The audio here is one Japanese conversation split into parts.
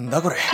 なんだこれ。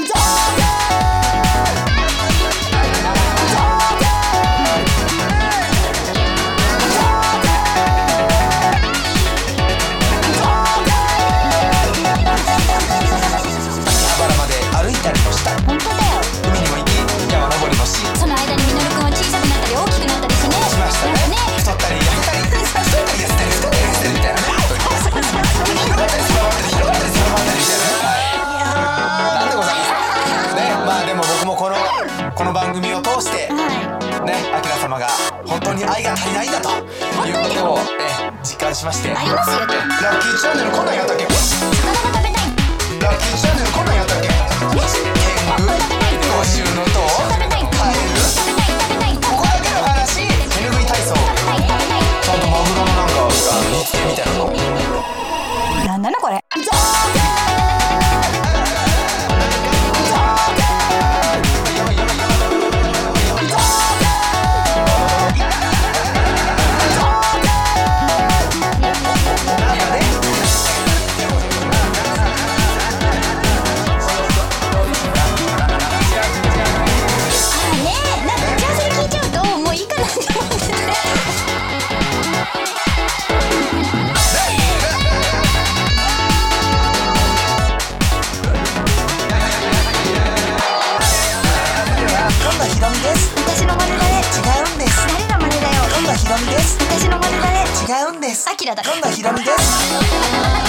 歩いたりもした。 本当だよ。 海にも行き、山登りもし、 その間にみのるくんは小さくなったり大きくなったりしてね。 しましたね。太ったり痩せたり、太ったり痩せたり、太ったり痩せたりみたいなね。広がったり狭まったり、広がったり狭まったりみたいなね。なんでございますね。まあでも僕もこの番組を通してね、アキラ様が本当に愛が足りないんだということを実感しまして。 ありますよと。 ラッキーチャンネルこんなんやったっけ？ 魚が食べたい。 ラッキーチャンネルこんなんやったっけ？天狗、五州の塔、カエル、ここだけの話、手拭い体操、ちゃんとマグロのなんか煮付けみたいなの。 なんなのこれ。 私の丸誰？違うんです。 誰が丸だよ。 今度はひろみです。 私の丸誰？ 違うんです。 アキラだ。 今度はひろみです。